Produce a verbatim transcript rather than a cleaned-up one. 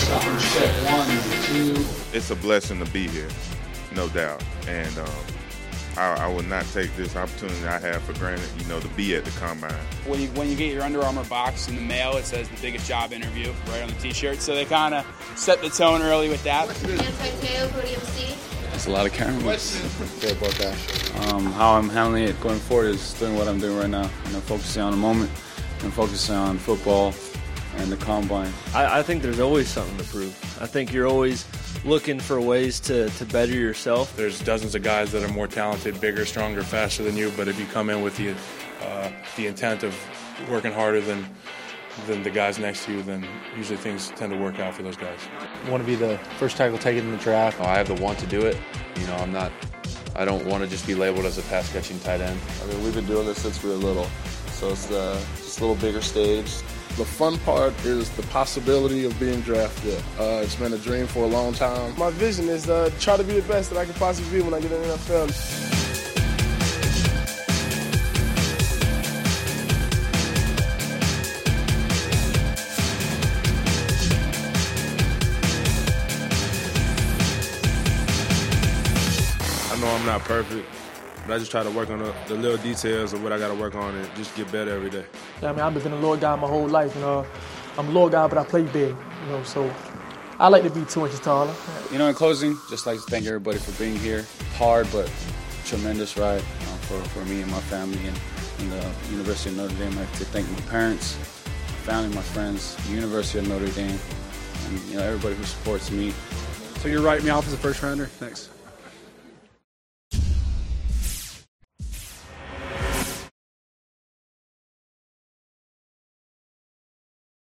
Second check, one, two. It's a blessing to be here, no doubt. And um, I, I would not take this opportunity I have for granted, you know, to be at the Combine. When you, when you get your Under Armour box in the mail, it says the biggest job interview right on the T-shirt. So they kind of set the tone early with that. Anti-Teo, Podium C. It's a lot of cameras. about that. Um, how I'm handling it going forward is doing what I'm doing right now. You know, focusing on the moment and focusing on football and the Combine. I, I think there's always something to prove. I think you're always looking for ways to, to better yourself. There's dozens of guys that are more talented, bigger, stronger, faster than you, but if you come in with the uh, the intent of working harder than than the guys next to you, then usually things tend to work out for those guys. I want to be the first tackle taken in the draft. I have the want to do it. You know, I'm not, I don't want to just be labeled as a pass catching tight end. I mean, we've been doing this since we were little, so it's uh, just a little bigger stage. The fun part is the possibility of being drafted. Uh, it's been a dream for a long time. My vision is uh, try to be the best that I can possibly be when I get in the N F L. I know I'm not perfect, but I just try to work on the, the little details of what I got to work on and just get better every day. Yeah, I mean, I've been a Lord guy my whole life. You know, I'm a Lord guy, but I play big. You know, so I like to be two inches taller. You know, in closing, just like to thank everybody for being here. Hard, but tremendous ride uh, for, for me and my family and, and the University of Notre Dame. I like to thank my parents, my family, my friends, the University of Notre Dame, and you know everybody who supports me. So you're writing me off as a first rounder? Thanks.